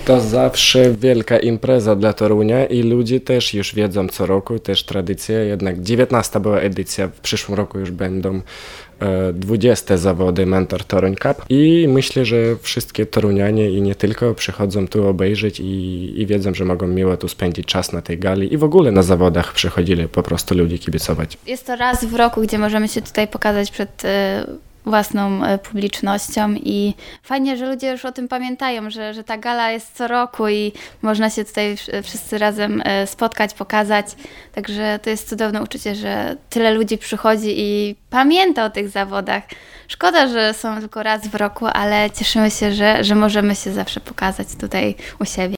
To zawsze wielka impreza dla Torunia i ludzie też już wiedzą co roku, też tradycja, jednak 19 była edycja, w przyszłym roku już będą 20 zawody Mentor Toruń Cup i myślę, że wszystkie Torunianie i nie tylko przychodzą tu obejrzeć i wiedzą, że mogą miło tu spędzić czas na tej gali i w ogóle na zawodach przychodzili po prostu ludzie kibicować. Jest to raz w roku, gdzie możemy się tutaj pokazać przed własną publicznością i fajnie, że ludzie już o tym pamiętają, że ta gala jest co roku i można się tutaj wszyscy razem spotkać, pokazać. Także to jest cudowne uczucie, że tyle ludzi przychodzi i pamięta o tych zawodach. Szkoda, że są tylko raz w roku, ale cieszymy się, że możemy się zawsze pokazać tutaj u siebie.